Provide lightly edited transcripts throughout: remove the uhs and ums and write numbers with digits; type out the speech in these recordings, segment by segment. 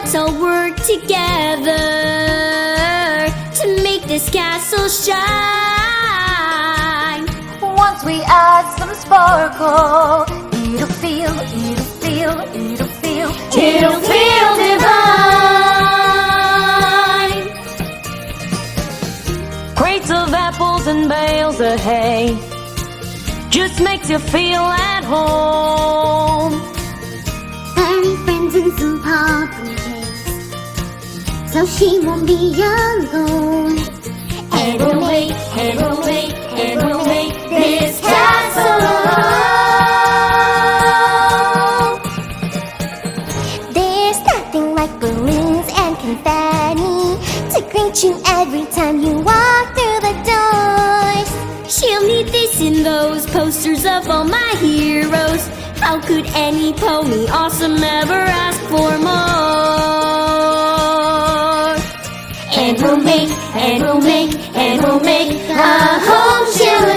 Let's all work together to make this castle shine. Once we add some sparkle, it'll feel divine. Crates of apples and bales of hay just makes you feel at home. Fairy friends and some pumpkin cakes, so she won't be alone. And we'll make this castle. There's nothing like balloons and confetti to greet you every time you walk through the doors. She'll need this and those posters of all my heroes. How could any pony awesome ever ask for more? And we'll make a home she'll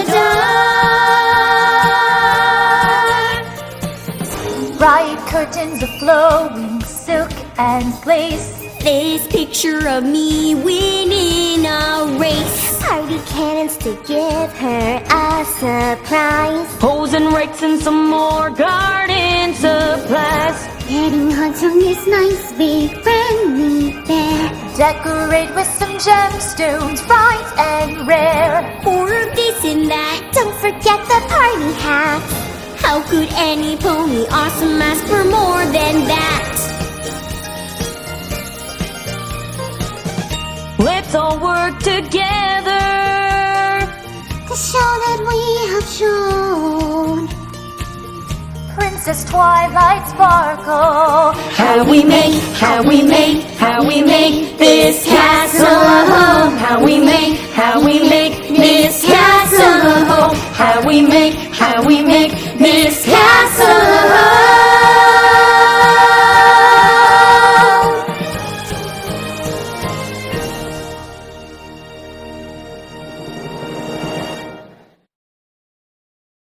adore. bright curtains of flowing silk and lace. This picture of me winning a race. Party cannons to give her a surprise. Hoes and rakes and some more garden supplies. Getting hot on this nice big friendly bear. Decorate with some gemstones, bright and rare. Or this and that. Don't forget the party hat. How could any pony awesome ask for more than that? Let's all work together To show that we have shown Princess Twilight sparkle. How we make this castle a home. How we make this castle a home. How we make this castle